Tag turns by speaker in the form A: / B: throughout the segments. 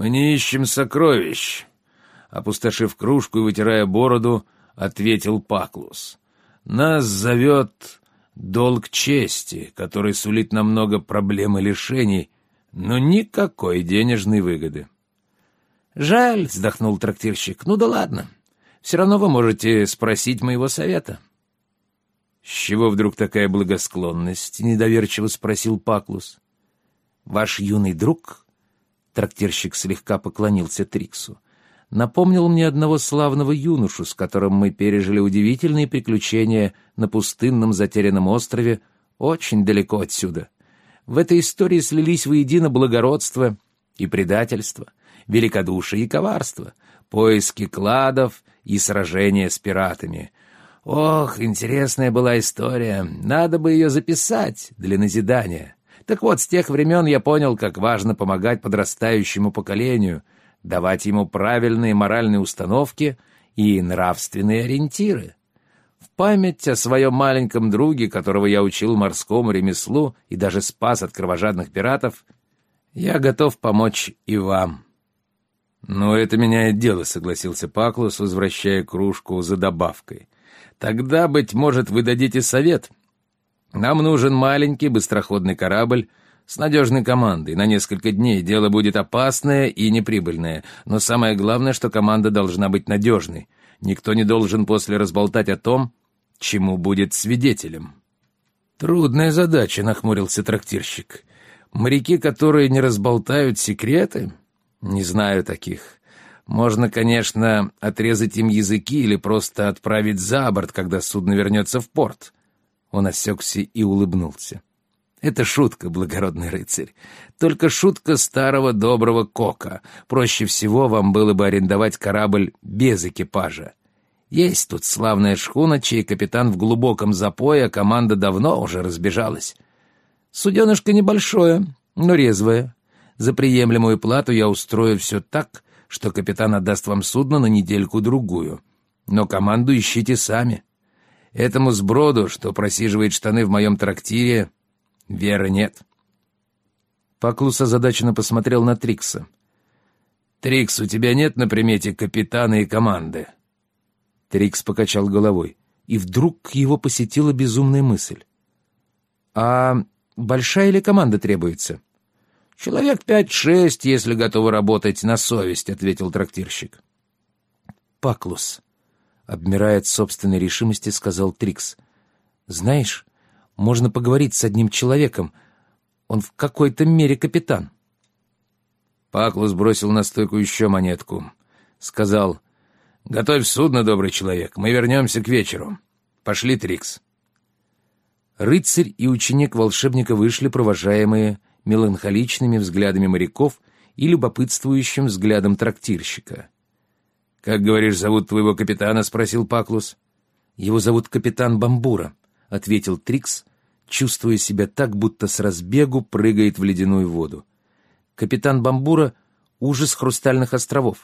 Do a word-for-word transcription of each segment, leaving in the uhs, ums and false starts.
A: «Мы не ищем сокровищ», — опустошив кружку и вытирая бороду, ответил Паклус. «Нас зовет долг чести, который сулит нам много проблем и лишений, но никакой денежной выгоды».
B: «Жаль», — вздохнул трактирщик. «Ну да ладно. Все равно вы можете спросить моего совета».
A: «С чего вдруг такая благосклонность?» — недоверчиво спросил Паклус.
B: «Ваш юный друг», — трактирщик слегка поклонился Триксу, «напомнил мне одного славного юношу, с которым мы пережили удивительные приключения на пустынном затерянном острове очень далеко отсюда. В этой истории слились воедино благородство и предательство, великодушие и коварство, поиски кладов и сражения с пиратами. Ох, интересная была история, надо бы ее записать для назидания. Так вот, с тех времен я понял, как важно помогать подрастающему поколению, давать ему правильные моральные установки и нравственные ориентиры. В память о своем маленьком друге, которого я учил морскому ремеслу и даже спас от кровожадных пиратов, я готов помочь и вам».
A: «Ну, это меняет дело», — согласился Паклус, возвращая кружку за добавкой. «Тогда, быть может, вы дадите совет. Нам нужен маленький быстроходный корабль с надежной командой. На несколько дней дело будет опасное и неприбыльное, но самое главное, что команда должна быть надежной. Никто не должен после разболтать о том, чему будет свидетелем».
B: «Трудная задача», — нахмурился трактирщик. «Моряки, которые не разболтают секреты? Не знаю таких. Можно, конечно, отрезать им языки или просто отправить за борт, когда судно вернется в порт». Он осекся и улыбнулся. «Это шутка, благородный рыцарь. Только шутка старого доброго Кока. Проще всего вам было бы арендовать корабль без экипажа. Есть тут славная шхуна, чей капитан в глубоком запое, а команда давно уже разбежалась. Суденышко небольшое, но резвое. За приемлемую плату я устрою все так, что капитан отдаст вам судно на недельку-другую. Но команду ищите сами. Этому сброду, что просиживает штаны в моем трактире, веры нет».
A: Паклус озадаченно посмотрел на Трикса. «Трикс, у тебя нет на примете капитана и команды?»
B: Трикс покачал головой, и вдруг его посетила безумная мысль. «А большая ли команда требуется?» «Человек пять-шесть, если готовы работать на совесть», — ответил трактирщик.
A: «Паклус», — обмирая от собственной решимости, сказал Трикс, «знаешь, можно поговорить с одним человеком. Он в какой-то мере капитан».
B: Паклус бросил на стойку еще монетку. Сказал: «Готовь судно, добрый человек, мы вернемся к вечеру. Пошли, Трикс».
A: Рыцарь и ученик волшебника вышли, провожаемые меланхоличными взглядами моряков и любопытствующим взглядом трактирщика.
B: «Как, говоришь, зовут твоего капитана?» — спросил Паклус.
A: «Его зовут капитан Бамбура», — ответил Трикс, чувствуя себя так, будто с разбегу прыгает в ледяную воду. «Капитан Бамбура — ужас Хрустальных островов».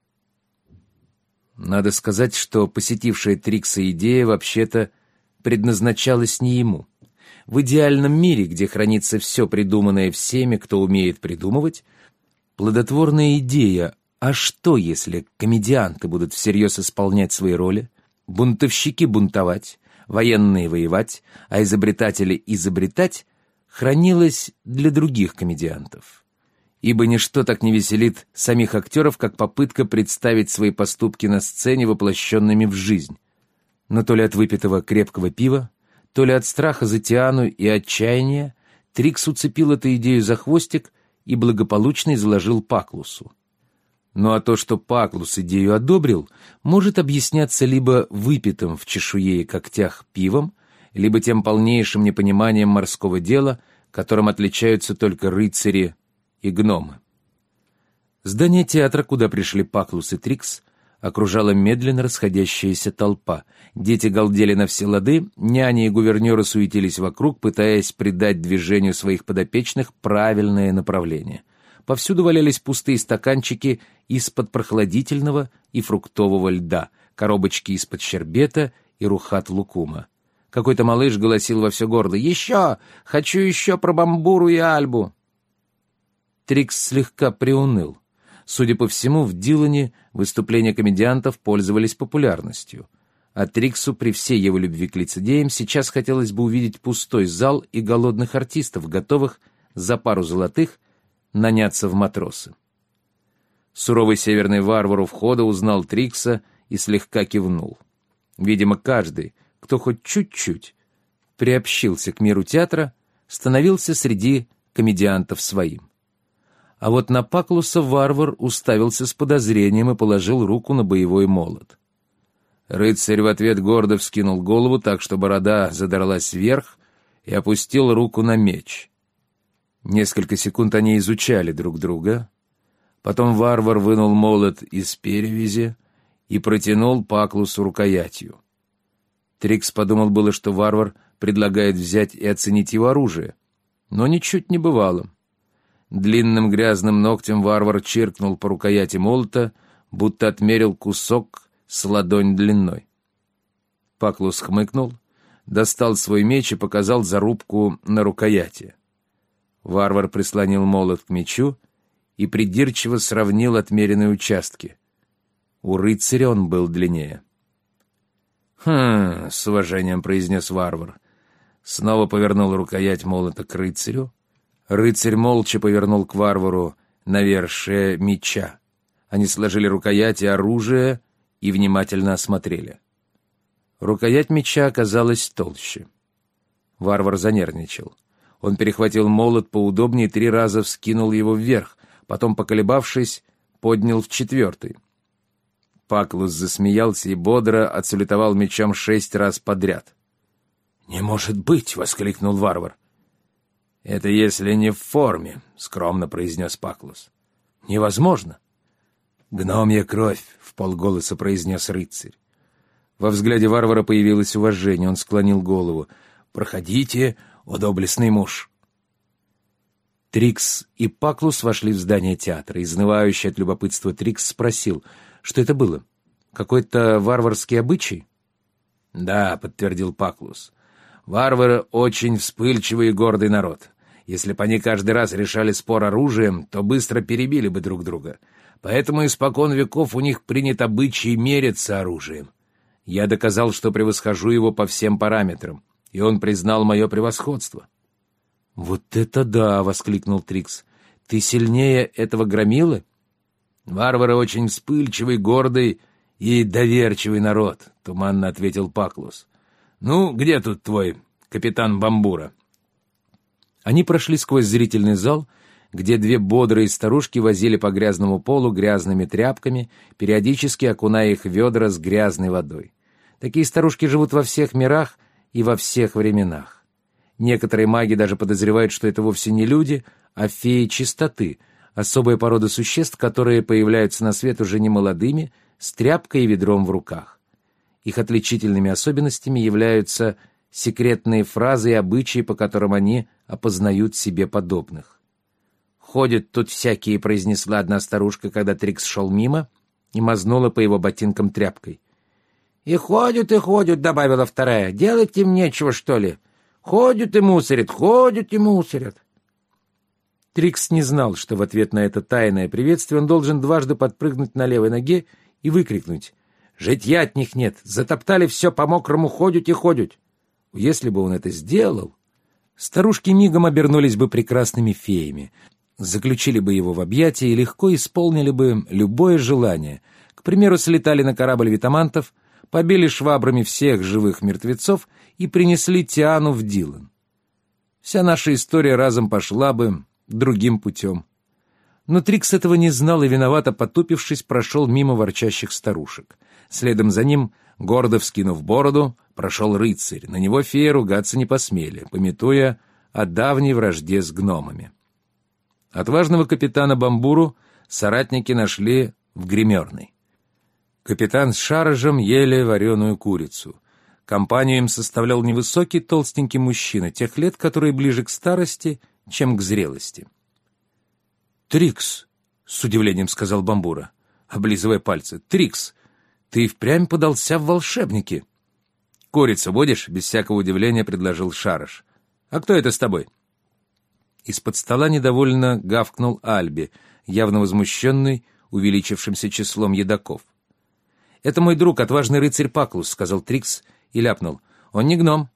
A: Надо сказать, что посетившая Трикса идея вообще-то предназначалась не ему. В идеальном мире, где хранится все придуманное всеми, кто умеет придумывать, плодотворная идея: а что, если комедианты будут всерьез исполнять свои роли, бунтовщики бунтовать, военные воевать, а изобретатели изобретать, хранилась для других комедиантов. Ибо ничто так не веселит самих актеров, как попытка представить свои поступки на сцене воплощенными в жизнь. Но то ли от выпитого крепкого пива, то ли от страха за Тиану и отчаяния, Трикс уцепил эту идею за хвостик и благополучно изложил Паклусу. Ну а то, что Паклус идею одобрил, может объясняться либо выпитым в чешуе и когтях пивом, либо тем полнейшим непониманием морского дела, которым отличаются только рыцари и гномы. Здание театра, куда пришли Паклус и Трикс, окружала медленно расходящаяся толпа. Дети галдели на все лады, няни и гувернеры суетились вокруг, пытаясь придать движению своих подопечных правильное направление. Повсюду валялись пустые стаканчики из-под прохладительного и фруктового льда, коробочки из-под щербета и рухат-лукума. Какой-то малыш голосил во все горло: «Еще! Хочу еще про Бамбуру и Альбу!» Трикс слегка приуныл.
B: Судя по всему, в Дилане выступления комедиантов пользовались популярностью. А Триксу, при всей его любви к лицедеям, сейчас хотелось бы увидеть пустой зал и голодных артистов, готовых за пару золотых наняться в матросы. Суровый северный варвар у входа узнал Трикса и слегка кивнул. Видимо, каждый, кто хоть чуть-чуть приобщился к миру театра, становился среди комедиантов своим. А вот на Паклуса варвар уставился с подозрением и положил руку на боевой молот. Рыцарь в ответ гордо вскинул голову так, что борода задралась вверх, и опустил руку на меч. Несколько секунд они изучали друг друга. Потом варвар вынул молот из перевязи и протянул Паклусу рукоятью. Трикс подумал было, что варвар предлагает взять и оценить его оружие, но ничуть не бывало. Длинным грязным ногтем варвар чиркнул по рукояти молота, будто отмерил кусок с ладонь длиной. Паклус хмыкнул, достал свой меч и показал зарубку на рукояти. Варвар прислонил молот к мечу и придирчиво сравнил отмеренные участки. У рыцаря он был длиннее. «Хм...» — с уважением произнес варвар. Снова повернул рукоять молота к рыцарю. Рыцарь молча повернул к варвару навершие меча. Они сложили рукояти оружия и внимательно осмотрели. Рукоять меча оказалась толще. Варвар занервничал. Он перехватил молот поудобнее и три раза вскинул его вверх, потом, поколебавшись, поднял в четвертый. Паклус засмеялся и бодро отсалютовал мечом шесть раз подряд. «Не может быть!» — воскликнул варвар. «Это если не в форме», — скромно произнес Паклус. «Невозможно». «Гномья кровь», — вполголоса произнес рыцарь. Во взгляде варвара появилось уважение. Он склонил голову. «Проходите, о доблестный муж». Трикс и Паклус вошли в здание театра. Изнывающий от любопытства Трикс спросил, что это было? Какой-то варварский обычай? «Да», — подтвердил Паклус. «Варвары очень вспыльчивый и гордый народ. Если бы они каждый раз решали спор оружием, то быстро перебили бы друг друга. Поэтому испокон веков у них принят обычай мериться оружием. Я доказал, что превосхожу его по всем параметрам, и он признал мое превосходство». «Вот это да!» — воскликнул Трикс. «Ты сильнее этого громилы?» «Варвары очень вспыльчивый, гордый и доверчивый народ», — туманно ответил Паклус. «Ну, где тут твой капитан Бамбура?» Они прошли сквозь зрительный зал, где две бодрые старушки возили по грязному полу грязными тряпками, периодически окуная их в ведра с грязной водой. Такие старушки живут во всех мирах и во всех временах. Некоторые маги даже подозревают, что это вовсе не люди, а феи чистоты, особая порода существ, которые появляются на свет уже не молодыми, с тряпкой и ведром в руках. Их отличительными особенностями являются секретные фразы и обычаи, по которым они опознают себе подобных. «Ходят тут всякие», — произнесла одна старушка, когда Трикс шел мимо, и мазнула по его ботинкам тряпкой. «И ходят, и ходят», — добавила вторая. «Делать им нечего, что ли? Ходят и мусорят, ходят и мусорят». Трикс не знал, что в ответ на это тайное приветствие он должен дважды подпрыгнуть на левой ноге и выкрикнуть: «Житья от них нет! Затоптали все по-мокрому, ходят и ходят!» Если бы он это сделал, старушки мигом обернулись бы прекрасными феями, заключили бы его в объятия и легко исполнили бы любое желание. К примеру, слетали на корабль витамантов, побили швабрами всех живых мертвецов и принесли Тиану в Дилан. Вся наша история разом пошла бы другим путем. Но Трикс этого не знал и, виновато потупившись, прошел мимо ворчащих старушек. Следом за ним, гордо вскинув бороду, прошел рыцарь. На него феи ругаться не посмели, памятуя о давней вражде с гномами. Отважного капитана Бамбуру соратники нашли в гримерной. Капитан с Шарожем ели вареную курицу. Компанию им составлял невысокий толстенький мужчина, тех лет, которые ближе к старости, чем к зрелости. «Трикс», — с удивлением сказал Бамбура, облизывая пальцы, — «Трикс, ты впрямь подался в волшебники». «Курицу будешь?» — без всякого удивления предложил Шарож. «А кто это с тобой?» Из-под стола недовольно гавкнул Альби, явно возмущенный
A: увеличившимся числом едоков. «Это мой друг, отважный рыцарь Паклус», — сказал Трикс и ляпнул. «Он не гном,